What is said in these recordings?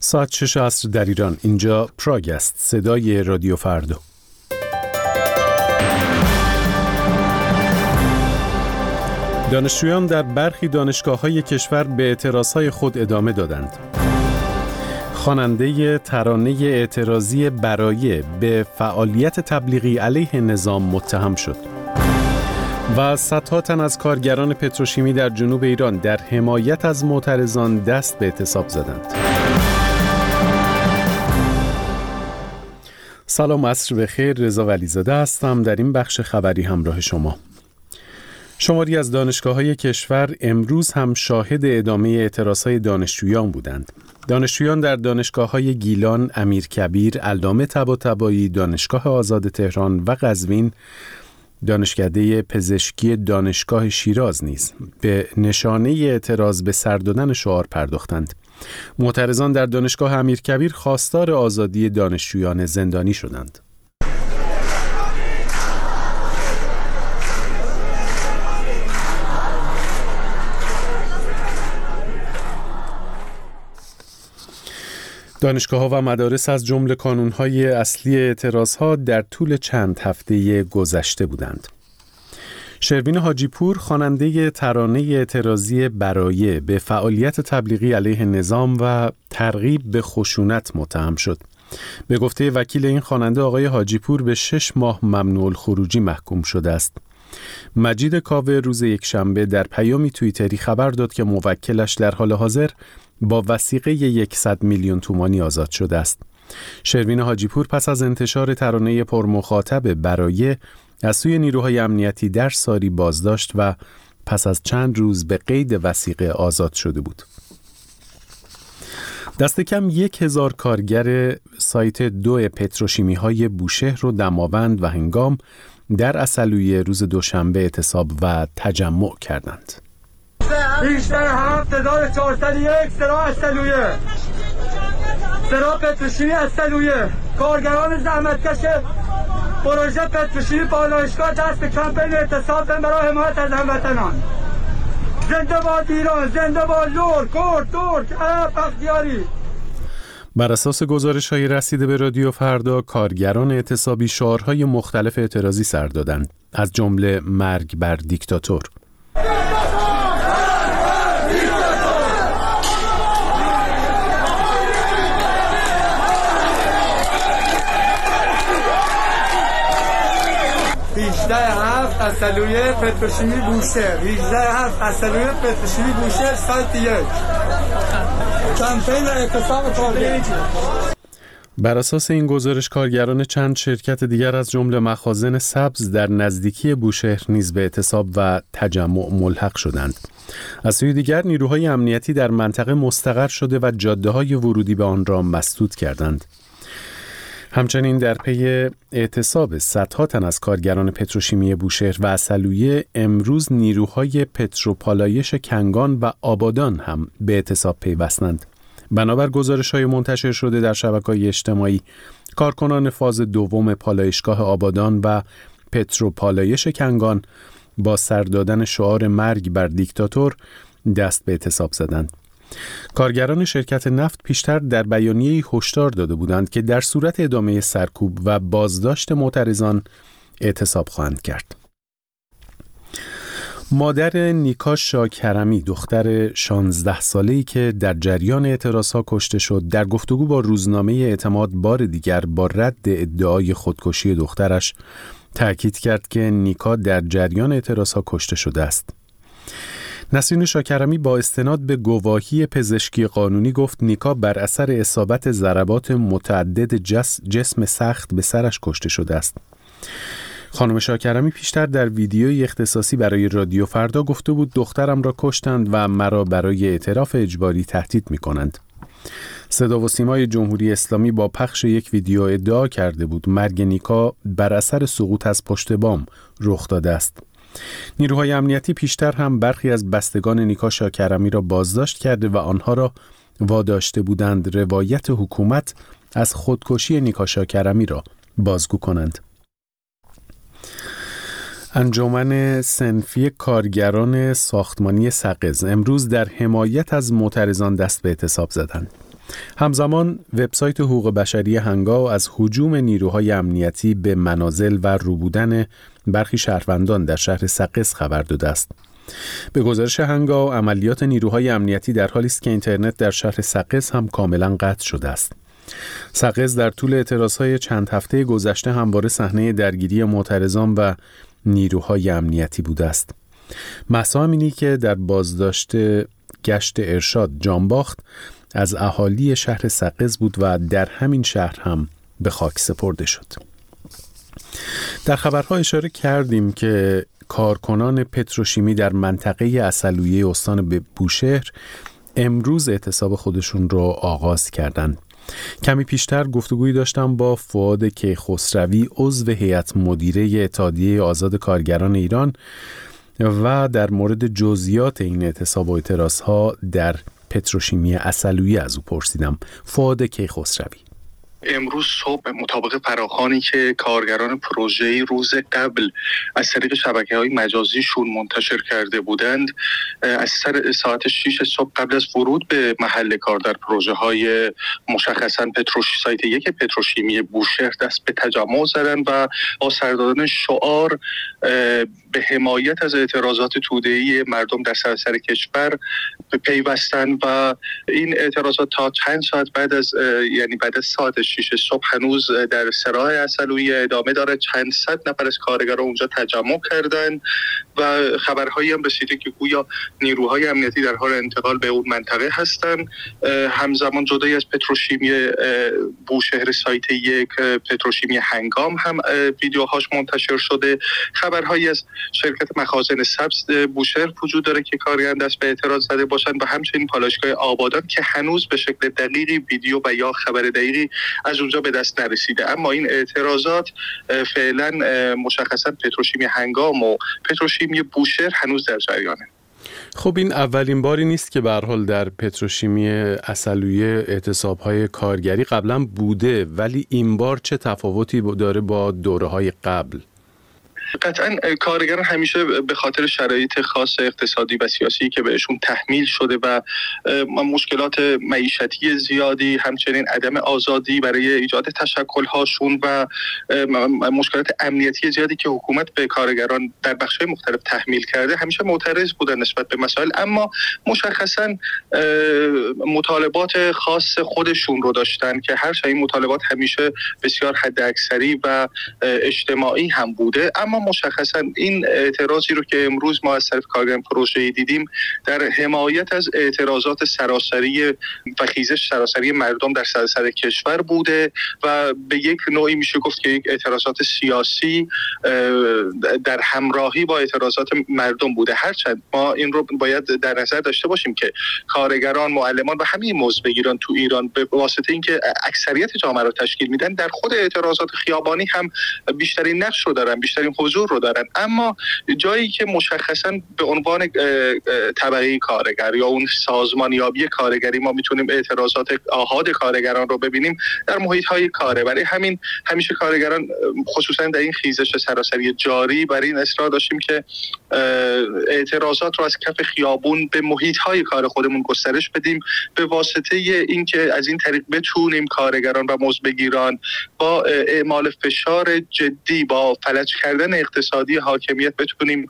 ساعت 6 عصر در ایران. اینجا پراگ است، صدای رادیو فردا. دانشجویان در برخی دانشگاه‌های کشور به اعتراضهای خود ادامه دادند. خواننده ترانه اعتراضی برایه به فعالیت تبلیغی علیه نظام متهم شد. و صدها تن از کارگران پتروشیمی در جنوب ایران در حمایت از معترضان دست به اعتصاب زدند. سلام، عصر بخیر. رضا ولیزاده هستم. در این بخش خبری همراه شما. شماری از دانشگاه‌های کشور امروز هم شاهد ادامه اعتراضهای دانشجویان بودند. دانشجویان در دانشگاه‌های گیلان، امیرکبیر، علامه طباطبایی، دانشگاه آزاد تهران و قزوین، دانشکده پزشکی دانشگاه شیراز نیز به نشانه اعتراض به سر دادن شعار پرداختند. معترضان در دانشگاه امیرکبیر خواستار آزادی دانشجویان زندانی شدند. دانشگاه‌ها و مدارس از جمله کانون‌های اصلی اعتراض‌ها در طول چند هفته گذشته بودند. شروین حاجی پور، خواننده ترانه اعتراضی برایه به فعالیت تبلیغی علیه نظام و ترغیب به خشونت متهم شد. به گفته وکیل این خواننده، آقای حاجی پور به 6 ماه ممنوع الخروجی محکوم شده است. مجید کاوه روز یکشنبه در پیامی توییتری خبر داد که موکلش در حال حاضر با وثیقه 100 میلیون تومانی آزاد شده است. شروین حاجی پور پس از انتشار ترانه پرمخاطب برایه از سوی نیروهای امنیتی در ساری بازداشت و پس از چند روز به قید وثیقه آزاد شده بود. دست کم 1000 کارگر سایت 2 پتروشیمی های بوشهر رو دماوند و هنگام در عسلویه روز دوشنبه اعتصاب و تجمع کردند. بیشتر 7401 سرا عسلویه، سرا پتروشیمی عسلویه، کارگران زحمتکش پروژه پتروشیمی پالایشگاه دست به کمپین اعتصاب برای حمایت از هموطنان. زنده باد ایران، زنده باد لور، کرد، ترک، عرب، بختیاری. بر اساس گزارش‌های رسیده به رادیو فردا، کارگران اعتصابی شعارهای مختلف اعتراضی سر دادند، از جمله مرگ بر دیکتاتور. عسلویه پتروشیمی بوشهر، 18 عسلویه پتروشیمی بوشهر سایت 1. کمپین اعتصاب کارگر. بر اساس این گزارش، کارگران چند شرکت دیگر از جمله مخازن سبز در نزدیکی بوشهر نیز به اعتصاب و تجمع ملحق شدند. از سوی دیگر نیروهای امنیتی در منطقه مستقر شده و جاده‌های ورودی به آن را مسدود کردند. همچنین در پی اعتصاب صدها تن از کارگران پتروشیمی بوشهر و عسلویه، امروز نیروهای پتروپالایش کنگان و آبادان هم به اعتصاب پیوستند. بنابر گزارش‌های منتشر شده در شبکه‌های اجتماعی، کارکنان فاز دوم پالایشگاه آبادان و پتروپالایش کنگان با سر دادن شعار مرگ بر دیکتاتور دست به اعتصاب زدند. کارگران شرکت نفت پیشتر در بیانیه‌ای هشدار داده بودند که در صورت ادامه سرکوب و بازداشت معترضان اعتصاب خواهند کرد. مادر نیکا شاکرمی، دختر 16 ساله‌ای که در جریان اعتراضها کشته شد، در گفتگو با روزنامه اعتماد بار دیگر با رد ادعای خودکشی دخترش تأکید کرد که نیکا در جریان اعتراضها کشته شده است. نسرین شاکرمی با استناد به گواهی پزشکی قانونی گفت نیکا بر اثر اصابت ضربات متعدد جسم سخت به سرش کشته شده است. خانم شاکرمی پیشتر در ویدیوی اختصاصی برای رادیو فردا گفته بود دخترم را کشتند و مرا برای اعتراف اجباری تهدید می‌کنند. صدا و سیمای جمهوری اسلامی با پخش یک ویدیو ادعا کرده بود مرگ نیکا بر اثر سقوط از پشت بام رخ داده است. نیروهای امنیتی پیشتر هم برخی از بستگان نیکا شاکرمی را بازداشت کرده و آنها را واداشته بودند روایت حکومت از خودکشی نیکا شاکرمی را بازگو کنند. انجمن صنفی کارگران ساختمانی سقز امروز در حمایت از معترضان دست به اعتصاب زدند. همزمان وبسایت حقوق بشری هنگاو از هجوم نیروهای امنیتی به منازل و روبودن برخی شهروندان در شهر سقز خبر داده است. به گزارش هنگاو عملیات نیروهای امنیتی در حالی است که اینترنت در شهر سقز هم کاملا قطع شده است. سقز در طول اعتراضهای چند هفته گذشته همواره صحنه درگیری معترضان و نیروهای امنیتی بوده است. مهسا امینی که در بازداشت گشت ارشاد جان باخت از اهالی شهر سقز بود و در همین شهر هم به خاک سپرده شد. در خبرها اشاره کردیم که کارکنان پتروشیمی در منطقه عسلویه استان بوشهر امروز اعتصاب خودشون رو آغاز کردند. کمی پیشتر گفتگویی داشتم با فؤاد کیخسروی، عضو هیئت مدیره اتحادیه آزاد کارگران ایران، و در مورد جزئیات این اعتصاب و اعتراضها در پتروشیمی عسلویه از او پرسیدم. فؤاد کیخسروی: امروز صبح مطابق فراخوانی که کارگران پروژه‌ای روز قبل از طریق شبکه‌های مجازیشون منتشر کرده بودند، از ساعت 6 صبح قبل از ورود به محل کار در پروژه‌های مشخصاً سایت 1 پتروشیمی بوشهر دست به تجمع زدن و با سر دادن شعار به حمایت از اعتراضات توده‌ای مردم در سراسر کشور پیوستن و این اعتراضات تا چند ساعت بعد از ساعت 6 صبح هنوز در سراح عسلویه ادامه داره. چند صد نفر از کارگران اونجا تجمع کردن و خبرهایی هم رسیده که گویا نیروهای امنیتی در حال انتقال به اون منطقه هستن. همزمان جدای از پتروشیمی بوشهر سایت 1 پتروشیمی هنگام هم ویدیوهاش منتشر شده. خبرهایی از شرکت مخازن سبز بوشهر وجود داره که کارگران دست به اعتراض زده باشن و همچنین پالایشگاه آبادان که هنوز به شکل دقیقی ویدیو و یا خبر دقیقی از اونجا به دست نرسیده. اما این اعتراضات فعلا مشخصا پتروشیمی هنگام و پتروشیمی بوشهر هنوز در جریانه. خب این اولین باری نیست که به هر حال در پتروشیمی عسلویه اعتصاب‌های کارگری قبلا بوده، ولی این بار چه تفاوتی داره با دوره‌های قبل؟ قطعا کارگران همیشه به خاطر شرایط خاص اقتصادی و سیاسی که بهشون تحمیل شده و مشکلات معیشتی زیادی، همچنین عدم آزادی برای ایجاد تشکل‌هاشون و مشکلات امنیتی زیادی که حکومت به کارگران در بخش‌های مختلف تحمیل کرده، همیشه معترض بودن نسبت به مسائل، اما مشخصاً مطالبات خاص خودشون رو داشتن که هرچند این مطالبات همیشه بسیار حداکثری و اجتماعی هم بوده، اما مشخصاً این اعتراضی رو که امروز ما از طرف کارگران پروژه‌ای دیدیم در حمایت از اعتراضات سراسری و خیزش سراسری مردم در سراسر کشور بوده و به یک نوعی میشه گفت که یک اعتراضات سیاسی در همراهی با اعتراضات مردم بوده. هرچند ما این رو باید در نظر داشته باشیم که کارگران، معلمان و همه موظفگیران تو ایران به واسطه اینکه اکثریت جامعه رو تشکیل میدن در خود اعتراضات خیابانی هم بیشترین نقش رو دارن، بیشترین حضور رو دارن، اما جایی که مشخصاً به عنوان طبقه کارگر یا اون سازمانیابی کارگری ما میتونیم اعتراضات آحاد کارگران رو ببینیم در محیط‌های کاره. برای همین همیشه کارگران خصوصاً در این خیزش سراسری جاری برای این اصرار داشتیم که اعتراضات رو از کف خیابون به محیط‌های کار خودمون گسترش بدیم، به واسطه اینکه از این طریق بتونیم کارگران و مزدبگیران با اعمال فشار جدی، با فلج کردن اقتصادی حاکمیت بتونیم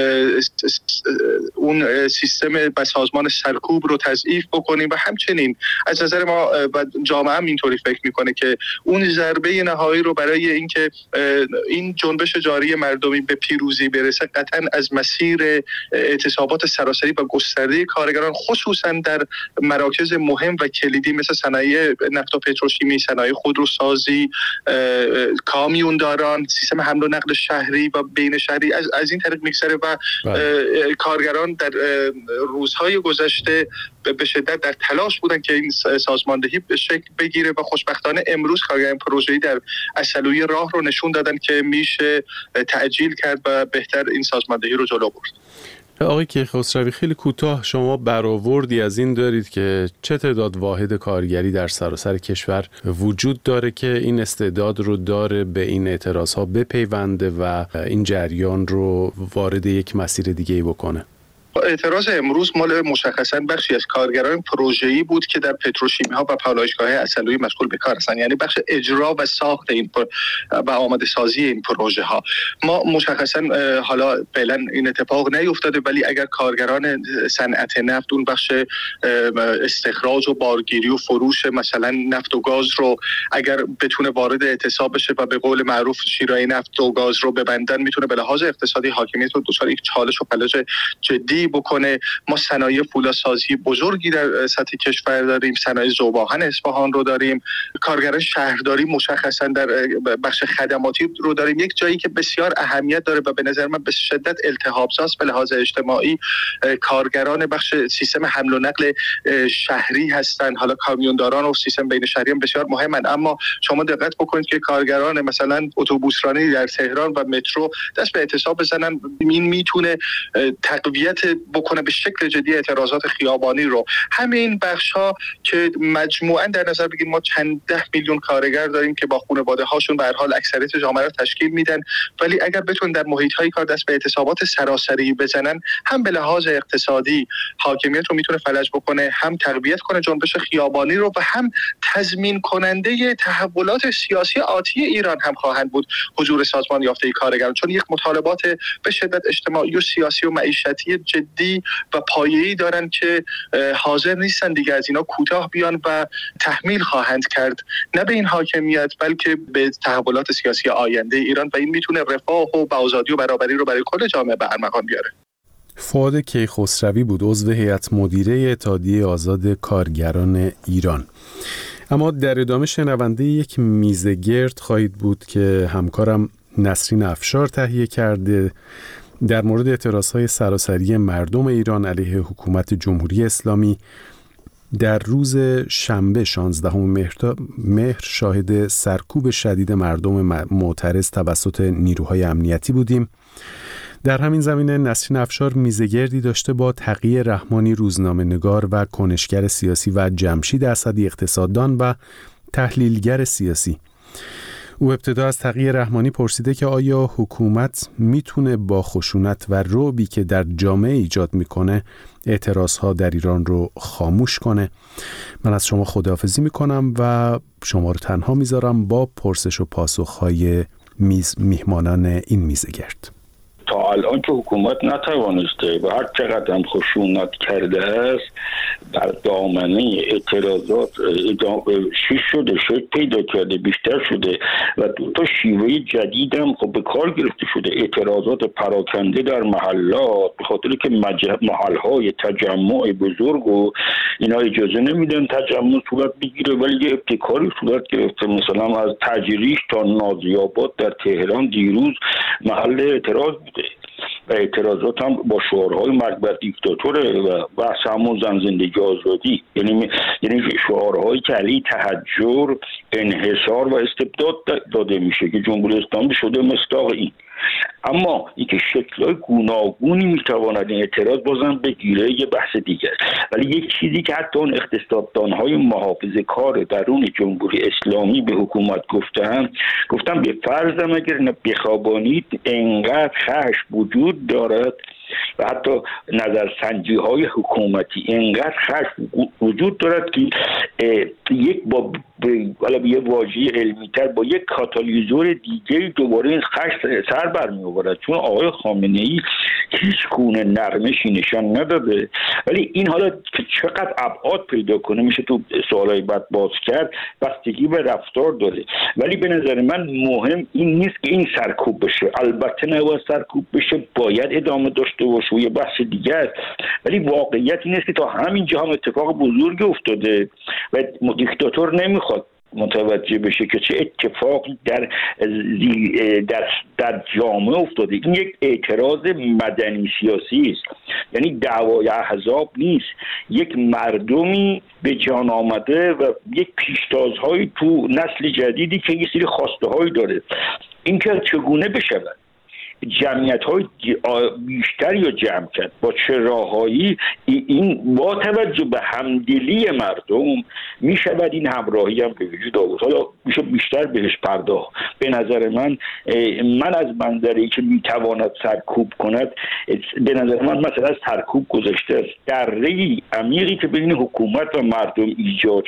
اون سیستم و سازمان سرکوب رو تضعیف بکنیم و همچنین از نظر ما و جامعه هم اینطوری فکر میکنه که اون ضربه نهایی رو برای اینکه این جنبش جاری مردمی به پیروزی برسه قطعا از مسیر اعتصابات سراسری و گسترده کارگران، خصوصا در مراکز مهم و کلیدی مثل صنایع نفت و پتروشیمی، صنایع خودروسازی، کامیونداران، سیستم حمل و نقل شهری و بین شهری از این طریق میگذره و کارگران در روزهای گذشته به شدت در تلاش بودن که این سازماندهی به شکل بگیره و خوشبختانه امروز کارگران پروژه‌ای در عسلویه راه رو نشون دادن که میشه تعجیل کرد و بهتر این سازماندهی رو جلو برد. آقای کیخسروی، خیلی کوتاه شما برآوردی از این دارید که چه تعداد واحد کارگری در سراسر کشور وجود داره که این استعداد رو داره به این اعتراضها بپیونده و این جریان رو وارد یک مسیر دیگه‌ای بکنه؟ اعتراض امروز مال مشخصاً بخشی از کارگران پروژه‌ای بود که در پتروشیمی‌ها و پالایشگاه عسلویه مشغول به کار هستند، یعنی بخش اجرا و ساخت این و آماده سازی این پروژه ها. ما مشخصاً حالا فعلا این اتفاق نیفتاده، ولی اگر کارگران صنعت نفت اون بخش استخراج و بارگیری و فروش مثلا نفت و گاز رو اگر بتونه وارد اعتصاب بشه و به قول معروف شیرای نفت و گاز رو ببندن، میتونه به لحاظ اقتصادی حاکمیت رو دچار یک چالش و فلج جدی بکنه. ما صنایع فولادسازی بزرگی در سطح کشور داریم، صنایع ذوب‌آهن اصفهان رو داریم، کارگران شهرداری مشخصا در بخش خدماتی رو داریم. یک جایی که بسیار اهمیت داره و به نظر من به شدت التهاب‌زاست به لحاظ اجتماعی، کارگران بخش سیستم حمل و نقل شهری هستند. حالا کامیونداران و سیستم بین شهری هم بسیار مهمند، اما شما دقت بکنید که کارگران مثلا اتوبوسرانی در تهران و مترو دست به اعتصاب بزنن، این میتونه تقویت بکنه به شکل جدی اعتراضات خیابانی رو. همین بخش‌ها که مجموعاً در نظر بگیریم ما چند ده میلیون کارگر داریم که با خانواده هاشون به هر حال اکثریت جامعه رو تشکیل میدن، ولی اگر بتون در محیط‌های کار دست به اعتصابات سراسری بزنن، هم به لحاظ اقتصادی حاکمیت رو میتونه فلج بکنه، هم تقویت کنه جنبش خیابانی رو و هم تضمین کننده تحولات سیاسی آتی ایران هم خواهند بود حضور سازمان یافته کارگران، چون یک مطالبات به شدت اجتماعی و سیاسی و معیشتی جدی و پایه‌ای دارن که حاضر نیستن دیگه از اینا کوتاه بیان و تحمیل خواهند کرد، نه به این حاکمیت بلکه به تحولات سیاسی آینده ایران، و این میتونه رفاه و آزادی و برابری رو برای کل جامعه به ارمغان بیاره. فؤاد کیخسروی بود، عضو هیئت مدیره اتحادیه آزاد کارگران ایران. اما در ادامه شنونده یک میزه گرد خواهید بود که همکارم نسرین افشار تهیه کرده در مورد اعتراضهای سراسری مردم ایران علیه حکومت جمهوری اسلامی. در روز شنبه 16 مهر شاهد سرکوب شدید مردم معترض توسط نیروهای امنیتی بودیم. در همین زمینه نسرین افشار میزگردی داشته با تقی رحمانی، روزنامه‌نگار و کنشگر سیاسی، و جمشید اسدی، اقتصاددان و تحلیلگر سیاسی. او ابتدا از تقی رحمانی پرسیده که آیا حکومت میتونه با خشونت و رعبی که در جامعه ایجاد میکنه اعتراضها در ایران رو خاموش کنه. من از شما خداحافظی میکنم و شما رو تنها میذارم با پرسش و پاسخهای میهمانان این میزگرد. تا الان که حکومت نتوانسته و هر چقدر هم خشونت کرده است در دامنه اعتراضات شیش شده، شد پیدا کرده، بیشتر شده و تا شیوه جدید هم خب به کار گرفته شده. اعتراضات پراکنده در محلات، به خاطر که محلهای تجمع بزرگ و اینا اجازه نمیدن تجمع صورت بگیره، ولی یه ابتکاری صورت گرفته. مثلا از تجریش تا نازی‌آباد در تهران دیروز محل اعتراض بوده و اعتراضات هم با شعارهای مرگ بر دیکتاتوره و بحث همون زن زندگی آزادی، یعنی شعارهایی که علیه تحجر، انحصار و استبداد داده میشه که جمهوری اسلامی شده مصداق این. اما اینکه شکل‌های گوناگونی میتواند این اعتراض بازم بگیره یه بحث دیگر، ولی یک چیزی که حتی اون اقتصاددان‌های محافظه‌کار درون جمهوری اسلامی به حکومت گفتن به فرضم اگر بخوابانید انقدر خشم وجود دارد و حتی نظرسنجی‌های حکومتی انقدر خشم وجود دارد که یک با یه واژه علمی‌تر با یک کاتالیزور دیگه دوباره این خشم سر برمی‌آورد، چون آقای خامنه‌ای هیچ گونه نرمشی نشان نداده. ولی این حالا که چقدر ابعاد پیدا کنه میشه تو سوالای بعد باز کرد، بستگی به رفتار داره. ولی به نظر من مهم این نیست که این سرکوب بشه، البته نباید سرکوب بشه، باید ادامه داشته باشه و یه بحث دیگه است. ولی واقعیت این است که تا همینجا هم اتفاق بزرگی افتاده و دیکتاتور نمیخواد متوجه بشه که چه اتفاقی در جامعه افتاده. این یک اعتراض مدنی سیاسی است، یعنی دعوای احزاب نیست، یک مردمی به جان آمده و یک پیشتازهای تو نسل جدیدی که یه سری خواسته هایی داره. این که چگونه بشود جمعیت‌های بیشتری رو جمع کرد. با چه راههایی؟ این با توجه به همدلی مردم میشود این همراهی هم به وجود آورد. حالا میشه بیشتر بهش پرداخت. به نظر من از منظری که میتواند سرکوب کند، به نظر من مثلا از سرکوب گذشته است. دره عمیقی که بین حکومت و مردم ایجاد